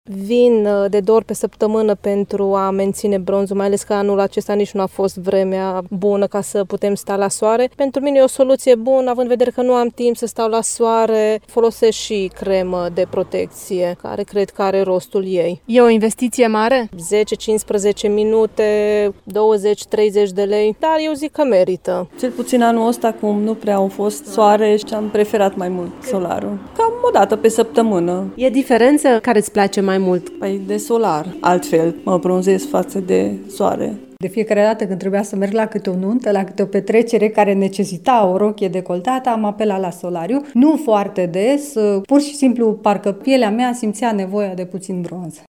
Vin de 2 ori pe săptămână pentru a menține bronzul, mai ales că anul acesta nici nu a fost vremea bună ca să putem sta la soare. Pentru mine e o soluție bună, având în vedere că nu am timp să stau la soare, folosesc și cremă de protecție, care cred că are rostul ei. E o investiție mare? 10-15 minute, 20-30 de lei, dar eu zic că merită. Cel puțin anul ăsta, cum nu prea au fost soare, și am preferat mai mult solarul. Cam o dată pe săptămână. E diferență care îți place mai mult? Păi de solar. Altfel mă bronzez față de soare. De fiecare dată când trebuia să merg la câte o nuntă, la câte o petrecere care necesita o rochie decoltată, am apelat la solariu. Nu foarte des, pur și simplu parcă pielea mea simțea nevoia de puțin bronz.